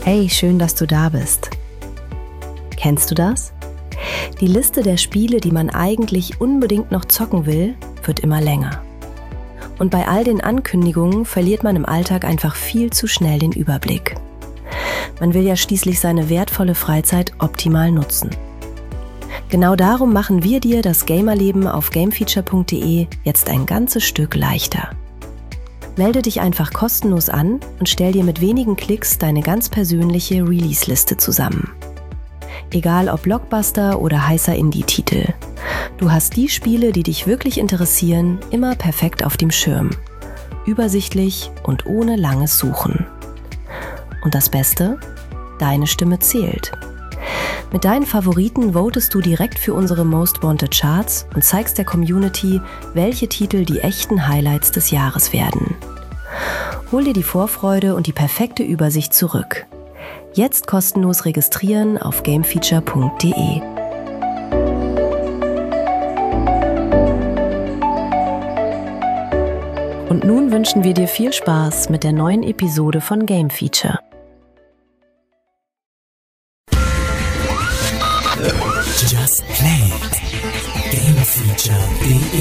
Hey, schön, dass du da bist. Kennst du das? Die Liste der Spiele, die man eigentlich unbedingt noch zocken will, wird immer länger. Und bei all den Ankündigungen verliert man im Alltag einfach viel zu schnell den Überblick. Man will ja schließlich seine wertvolle Freizeit optimal nutzen. Genau darum machen wir dir das Gamerleben auf gamefeature.de jetzt ein ganzes Stück leichter. Melde dich einfach kostenlos an und stell dir mit wenigen Klicks deine ganz persönliche Release-Liste zusammen. Egal ob Blockbuster oder heißer Indie-Titel. Du hast die Spiele, die dich wirklich interessieren, immer perfekt auf dem Schirm. Übersichtlich und ohne langes Suchen. Und das Beste? Deine Stimme zählt. Mit deinen Favoriten votest du direkt für unsere Most Wanted Charts und zeigst der Community, welche Titel die echten Highlights des Jahres werden. Hol dir die Vorfreude und die perfekte Übersicht zurück. Jetzt kostenlos registrieren auf gamefeature.de. Und nun wünschen wir dir viel Spaß mit der neuen Episode von Game Feature. Just Play it. Gamefeature.de.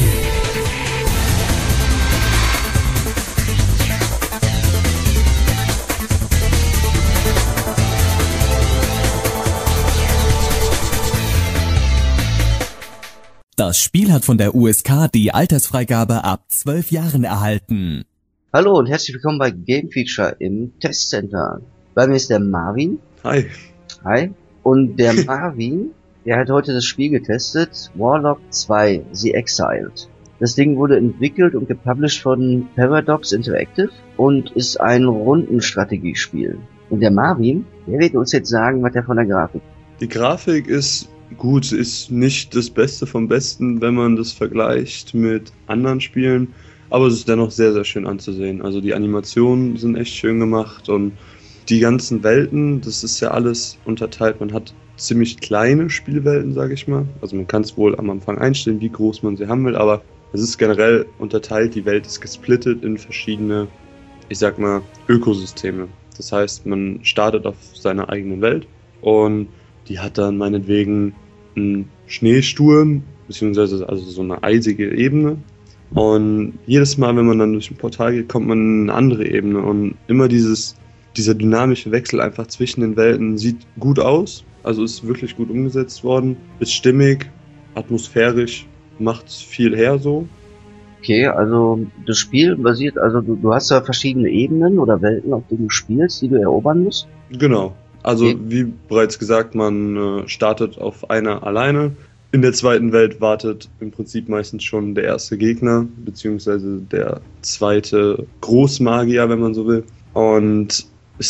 Das Spiel hat von der USK die Altersfreigabe ab 12 Jahren erhalten. Hallo und herzlich willkommen bei Game Feature im Testcenter. Bei mir ist der Marvin. Hi. Hi. Und der Marvin, der hat heute das Spiel getestet, Warlock 2, The Exiled. Das Ding wurde entwickelt und gepublished von Paradox Interactive und ist ein Rundenstrategiespiel. Und der Marvin, der wird uns jetzt sagen, was er von der Grafik. Die Grafik ist gut, ist nicht das Beste vom Besten, wenn man das vergleicht mit anderen Spielen, aber es ist dennoch sehr, sehr schön anzusehen. Also die Animationen sind echt schön gemacht und die ganzen Welten, das ist ja alles unterteilt. Man hat ziemlich kleine Spielwelten, sage ich mal. Also man kann es wohl am Anfang einstellen, wie groß man sie haben will, aber es ist generell unterteilt. Die Welt ist gesplittet in verschiedene, ich sag mal, Ökosysteme. Das heißt, man startet auf seiner eigenen Welt und die hat dann meinetwegen einen Schneesturm, beziehungsweise also so eine eisige Ebene. Und jedes Mal, wenn man dann durch ein Portal geht, kommt man in eine andere Ebene. Und immer dieser dynamische Wechsel einfach zwischen den Welten sieht gut aus. Also ist wirklich gut umgesetzt worden. Ist stimmig, atmosphärisch, macht viel her so. Okay, also das Spiel basiert, also du hast da verschiedene Ebenen oder Welten, auf denen du spielst, die du erobern musst? Genau. Also okay. Wie bereits gesagt, man startet auf einer alleine. In der zweiten Welt wartet im Prinzip meistens schon der erste Gegner, beziehungsweise der zweite Großmagier, wenn man so will. Und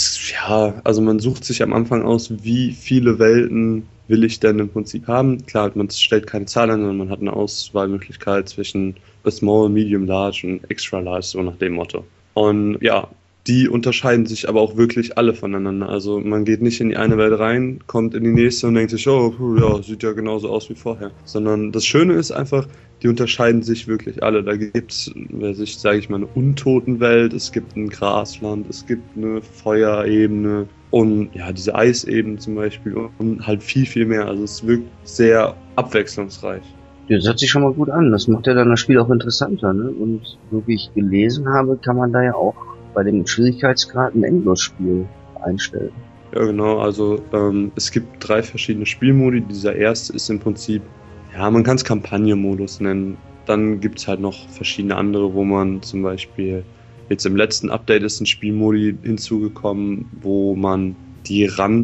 also man sucht sich am Anfang aus, wie viele Welten will ich denn im Prinzip haben. Klar, man stellt keine Zahl an, sondern man hat eine Auswahlmöglichkeit zwischen Small, Medium, Large und Extra Large, so nach dem Motto. Und ja, die unterscheiden sich aber auch wirklich alle voneinander. Also man geht nicht in die eine Welt rein, kommt in die nächste und denkt sich, oh, ja, sieht ja genauso aus wie vorher. Sondern das Schöne ist einfach, die unterscheiden sich wirklich alle. Da gibt's, sage ich mal, eine Untotenwelt, es gibt ein Grasland, es gibt eine Feuerebene und ja, diese Eisebene zum Beispiel und halt viel, viel mehr. Also es wirkt sehr abwechslungsreich. Das hört sich schon mal gut an. Das macht ja dann das Spiel auch interessanter, ne? Und so wie ich gelesen habe, kann man da ja auch bei dem Schwierigkeitsgrad ein Endlosspiel einstellen. Ja, genau. Also es gibt 3 verschiedene Spielmodi. Dieser erste ist im Prinzip, ja, man kann es Kampagnenmodus nennen. Dann gibt es halt noch verschiedene andere, wo man zum Beispiel, jetzt im letzten Update ist ein Spielmodi hinzugekommen, wo man die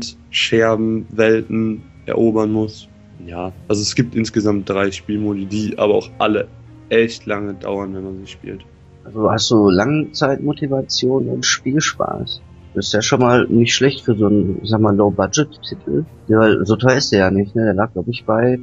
Randscherbenwelten erobern muss. Ja, also es gibt insgesamt 3 Spielmodi, die aber auch alle echt lange dauern, wenn man sie spielt. Also hast du Langzeitmotivation und Spielspaß. Das ist ja schon mal nicht schlecht für so einen, ich sag mal, Low-Budget-Titel. Ja, so teuer ist der ja nicht, ne? Der lag, glaube ich, bei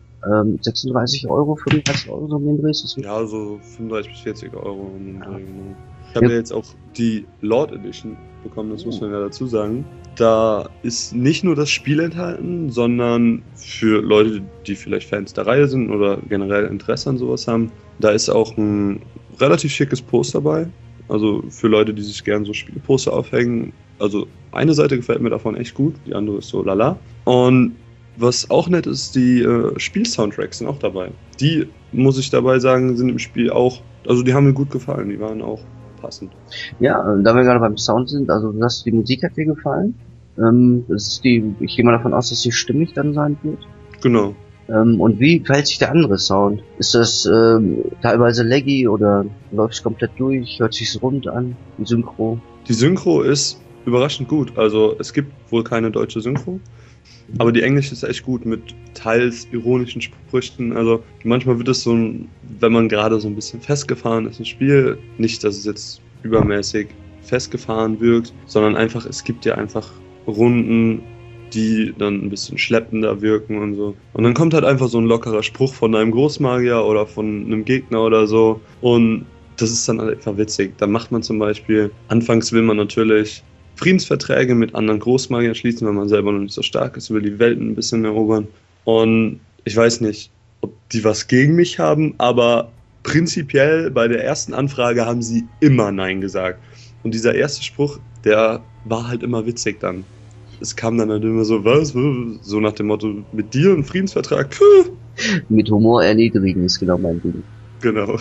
36 Euro, 35 Euro, so um den Dreh. Ja, so 35 bis 40 Euro um den Dreh, genau. Ich habe ja jetzt auch die Lord Edition bekommen, das muss man ja dazu sagen. Da ist nicht nur das Spiel enthalten, sondern für Leute, die vielleicht Fans der Reihe sind oder generell Interesse an sowas haben, da ist auch ein relativ schickes Poster bei. Also für Leute, die sich gern so Spieleposter aufhängen. Also eine Seite gefällt mir davon echt gut, die andere ist so lala. Und was auch nett ist, die Spiel-Soundtracks sind auch dabei. Die, muss ich dabei sagen, sind im Spiel auch, also die haben mir gut gefallen, die waren auch passend. Ja, da wir gerade beim Sound sind, also die Musik hat dir gefallen. Ich gehe mal davon aus, dass sie stimmig dann sein wird. Genau. Und wie verhält sich der andere Sound? Ist das teilweise laggy oder läuft es komplett durch? Hört sich's rund an? Die Synchro? Die Synchro ist überraschend gut. Also es gibt wohl keine deutsche Synchro, aber die englische ist echt gut mit teils ironischen Sprüchen. Also manchmal wird es so, wenn man gerade so ein bisschen festgefahren ist im Spiel, nicht, dass es jetzt übermäßig festgefahren wirkt, sondern einfach, es gibt ja einfach Runden, die dann ein bisschen schleppender wirken und so. Und dann kommt halt einfach so ein lockerer Spruch von einem Großmagier oder von einem Gegner oder so. Und das ist dann einfach witzig. Da macht man zum Beispiel, anfangs will man natürlich Friedensverträge mit anderen Großmagiern schließen, weil man selber noch nicht so stark ist, will die Welten ein bisschen erobern. Und ich weiß nicht, ob die was gegen mich haben, aber prinzipiell bei der ersten Anfrage haben sie immer Nein gesagt. Und dieser erste Spruch, der war halt immer witzig dann. Es kam dann halt immer so, was? So nach dem Motto, mit dir ein Friedensvertrag? Puh. Mit Humor erniedrigen ist genau mein Ding. Genau.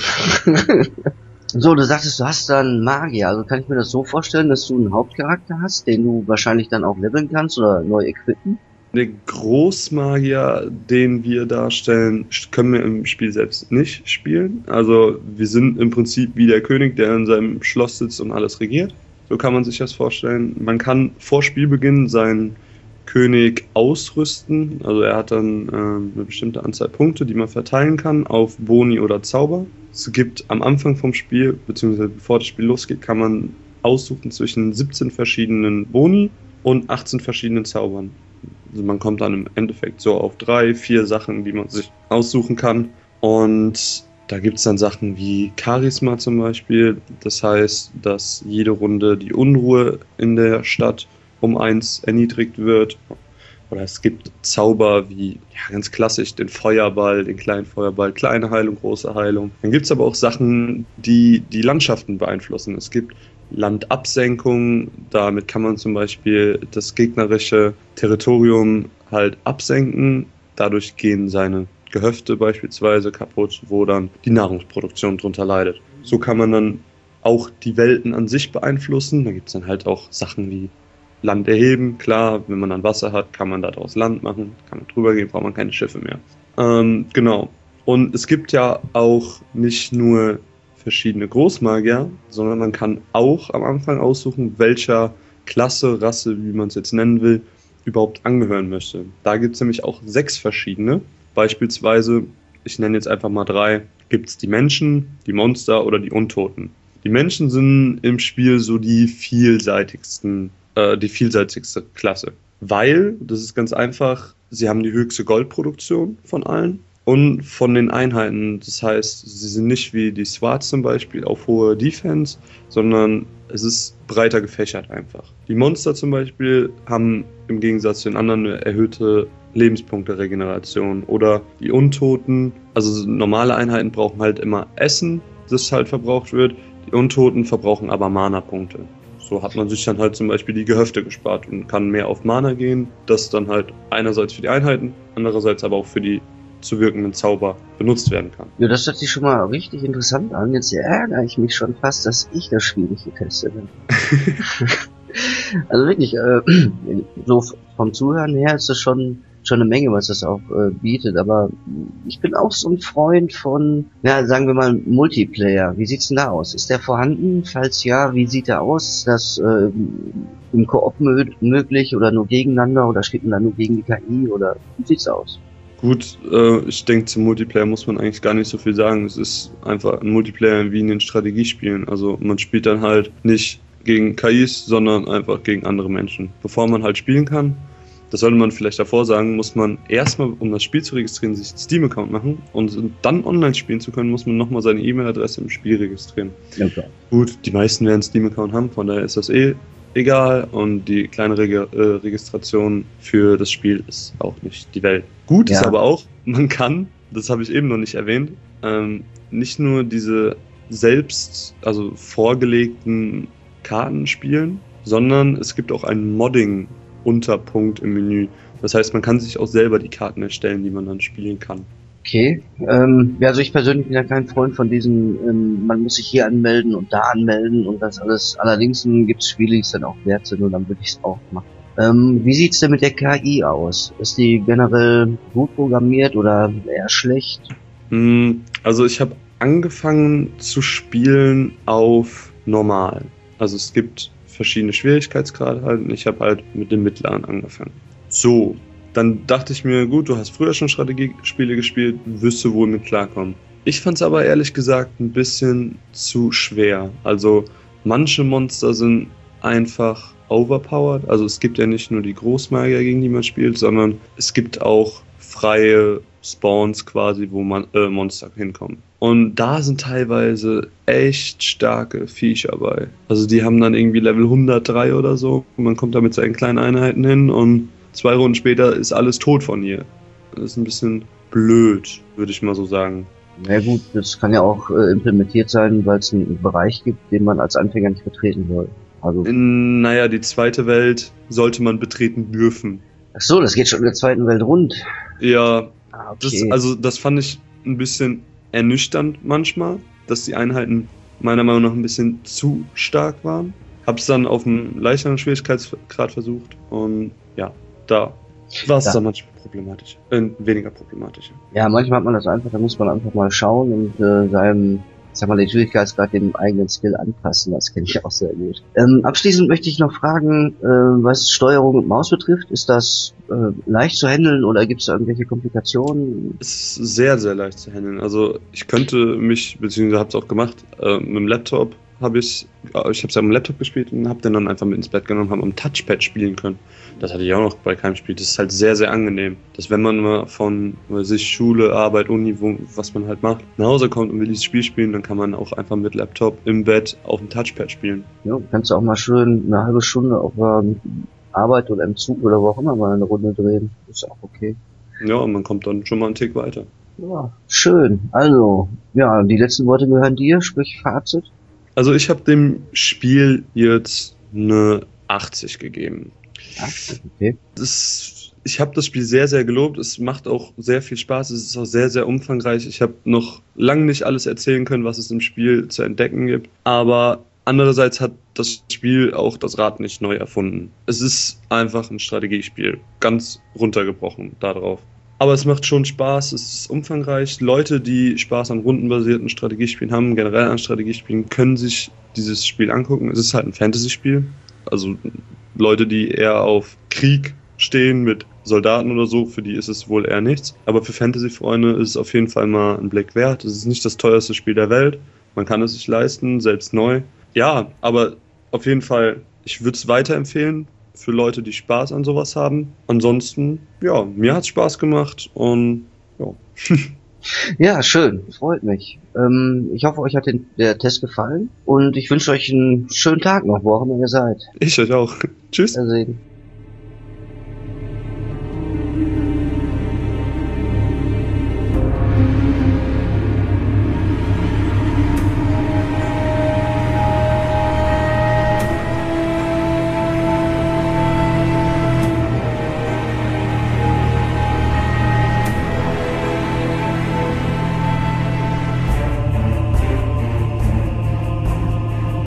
So, du sagtest, du hast dann Magier. Also kann ich mir das so vorstellen, dass du einen Hauptcharakter hast, den du wahrscheinlich dann auch leveln kannst oder neu equippen? Den Großmagier, den wir darstellen, können wir im Spiel selbst nicht spielen. Also wir sind im Prinzip wie der König, der in seinem Schloss sitzt und alles regiert. So kann man sich das vorstellen. Man kann vor Spielbeginn seinen König ausrüsten. Also er hat dann eine bestimmte Anzahl Punkte, die man verteilen kann auf Boni oder Zauber. Es gibt am Anfang vom Spiel, beziehungsweise bevor das Spiel losgeht, kann man aussuchen zwischen 17 verschiedenen Boni und 18 verschiedenen Zaubern. Also man kommt dann im Endeffekt so auf 3, 4 Sachen, die man sich aussuchen kann. Und da gibt es dann Sachen wie Charisma zum Beispiel. Das heißt, dass jede Runde die Unruhe in der Stadt um 1 erniedrigt wird. Oder es gibt Zauber wie, ja, ganz klassisch, den Feuerball, den kleinen Feuerball, kleine Heilung, große Heilung. Dann gibt es aber auch Sachen, die die Landschaften beeinflussen. Es gibt Landabsenkung, damit kann man zum Beispiel das gegnerische Territorium halt absenken. Dadurch gehen seine Gehöfte beispielsweise kaputt, wo dann die Nahrungsproduktion drunter leidet. So kann man dann auch die Welten an sich beeinflussen. Da gibt es dann halt auch Sachen wie Land erheben. Klar, wenn man dann Wasser hat, kann man daraus Land machen, kann man drüber gehen, braucht man keine Schiffe mehr. Genau. Und es gibt ja auch nicht nur verschiedene Großmagier, sondern man kann auch am Anfang aussuchen, welcher Klasse, Rasse, wie man es jetzt nennen will, überhaupt angehören möchte. Da gibt es nämlich auch 6 verschiedene. Beispielsweise, ich nenne jetzt einfach mal 3, gibt es die Menschen, die Monster oder die Untoten. Die Menschen sind im Spiel so die vielseitigste Klasse. Weil, das ist ganz einfach, sie haben die höchste Goldproduktion von allen und von den Einheiten. Das heißt, sie sind nicht wie die SWAT zum Beispiel auf hohe Defense, sondern es ist breiter gefächert einfach. Die Monster zum Beispiel haben im Gegensatz zu den anderen eine erhöhte Lebenspunkte-Regeneration. Oder die Untoten, also normale Einheiten brauchen halt immer Essen, das halt verbraucht wird. Die Untoten verbrauchen aber Mana-Punkte. So hat man sich dann halt zum Beispiel die Gehöfte gespart und kann mehr auf Mana gehen, das dann halt einerseits für die Einheiten, andererseits aber auch für die zu wirkenden Zauber benutzt werden kann. Ja, das hört sich schon mal richtig interessant an. Jetzt ärgere ich mich schon fast, dass ich das Spiel nicht getestet habe. Also wirklich, so vom Zuhören her ist das schon eine Menge, was das auch bietet, aber ich bin auch so ein Freund von, ja, sagen wir mal, Multiplayer. Wie sieht's denn da aus? Ist der vorhanden? Falls ja, wie sieht der aus? Ist das im Koop möglich oder nur gegeneinander oder steht man da nur gegen die KI oder wie sieht's aus? Gut, ich denke, zum Multiplayer muss man eigentlich gar nicht so viel sagen. Es ist einfach ein Multiplayer wie in den Strategiespielen. Also man spielt dann halt nicht gegen KIs, sondern einfach gegen andere Menschen. Bevor man halt spielen kann, das sollte man vielleicht davor sagen, muss man erstmal, um das Spiel zu registrieren, sich einen Steam-Account machen und dann online spielen zu können, muss man nochmal seine E-Mail-Adresse im Spiel registrieren. Ja, klar. Gut, die meisten werden einen Steam-Account haben, von daher ist das egal und die kleine Registration für das Spiel ist auch nicht die Welt. Gut ist aber auch, man kann, das habe ich eben noch nicht erwähnt, nicht nur diese selbst, also vorgelegten Karten spielen, sondern es gibt auch einen Modding-Unterpunkt im Menü. Das heißt, man kann sich auch selber die Karten erstellen, die man dann spielen kann. Okay, ja, also ich persönlich bin ja kein Freund von diesen, man muss sich hier anmelden und da anmelden und das alles. Allerdings gibt es Spiele, die es dann auch wert sind und dann würde ich es auch machen. Wie sieht's denn mit der KI aus? Ist die generell gut programmiert oder eher schlecht? Also ich habe angefangen zu spielen auf normal. Also es gibt verschiedene Schwierigkeitsgrade halt und ich habe halt mit dem mittleren angefangen. So, dann dachte ich mir, gut, du hast früher schon Strategiespiele gespielt, wirst du wohl mit klarkommen. Ich fand es aber ehrlich gesagt ein bisschen zu schwer. Also manche Monster sind einfach overpowered. Also es gibt ja nicht nur die Großmagier, gegen die man spielt, sondern es gibt auch freie Spawns quasi, wo man Monster hinkommen. Und da sind teilweise echt starke Viecher bei. Also die haben dann irgendwie Level 103 oder so. Und man kommt da mit seinen kleinen Einheiten hin und 2 Runden später ist alles tot von ihr. Das ist ein bisschen blöd, würde ich mal so sagen. Na gut, das kann ja auch implementiert sein, weil es einen Bereich gibt, den man als Anfänger nicht betreten soll. Also Naja, die zweite Welt sollte man betreten dürfen. Ach so, das geht schon in der zweiten Welt rund. Ja, Okay. das fand ich ein bisschen ernüchternd manchmal, dass die Einheiten meiner Meinung nach ein bisschen zu stark waren. Hab's dann auf einem leichteren Schwierigkeitsgrad versucht und ja, da war es dann manchmal problematisch, weniger problematisch. Ja, manchmal hat man das einfach, da muss man einfach mal schauen und seinem, sag mal, den Schwierigkeitsgrad dem eigenen Skill anpassen, das kenne ich auch sehr gut. Abschließend möchte ich noch fragen, was Steuerung und Maus betrifft, ist das leicht zu handeln oder gibt es irgendwelche Komplikationen? Es ist sehr, sehr leicht zu handeln. Also ich könnte mich, beziehungsweise habe es auch gemacht, mit dem Laptop ich habe es ja am Laptop gespielt und habe den dann einfach mit ins Bett genommen, habe am Touchpad spielen können. Das hatte ich auch noch bei keinem Spiel. Das ist halt sehr, sehr angenehm. Dass wenn man mal von sich Schule, Arbeit, Uni, was man halt macht, nach Hause kommt und will dieses Spiel spielen, dann kann man auch einfach mit Laptop im Bett auf dem Touchpad spielen. Ja, kannst du auch mal schön eine halbe Stunde auf Arbeit oder im Zug oder wo auch immer mal eine Runde drehen. Ist auch okay. Ja, und man kommt dann schon mal einen Tick weiter. Ja, schön. Also, ja, die letzten Worte gehören dir, sprich Fazit. Also ich habe dem Spiel jetzt eine 80 gegeben. 80, okay. Ich habe das Spiel sehr, sehr gelobt. Es macht auch sehr viel Spaß. Es ist auch sehr, sehr umfangreich. Ich habe noch lange nicht alles erzählen können, was es im Spiel zu entdecken gibt. Aber andererseits hat das Spiel auch das Rad nicht neu erfunden. Es ist einfach ein Strategiespiel. Ganz runtergebrochen darauf. Aber es macht schon Spaß, es ist umfangreich. Leute, die Spaß an rundenbasierten Strategiespielen haben, generell an Strategiespielen, können sich dieses Spiel angucken. Es ist halt ein Fantasy-Spiel. Also Leute, die eher auf Krieg stehen mit Soldaten oder so, für die ist es wohl eher nichts. Aber für Fantasy-Freunde ist es auf jeden Fall mal ein Blick wert. Es ist nicht das teuerste Spiel der Welt. Man kann es sich leisten, selbst neu. Ja, aber auf jeden Fall, ich würde es weiterempfehlen. Für Leute, die Spaß an sowas haben. Ansonsten, ja, mir hat's Spaß gemacht und ja. Ja, schön, freut mich. Ich hoffe, euch hat der Test gefallen und ich wünsche euch einen schönen Tag noch, wo auch immer ihr seid. Ich euch auch. Tschüss. Wiedersehen.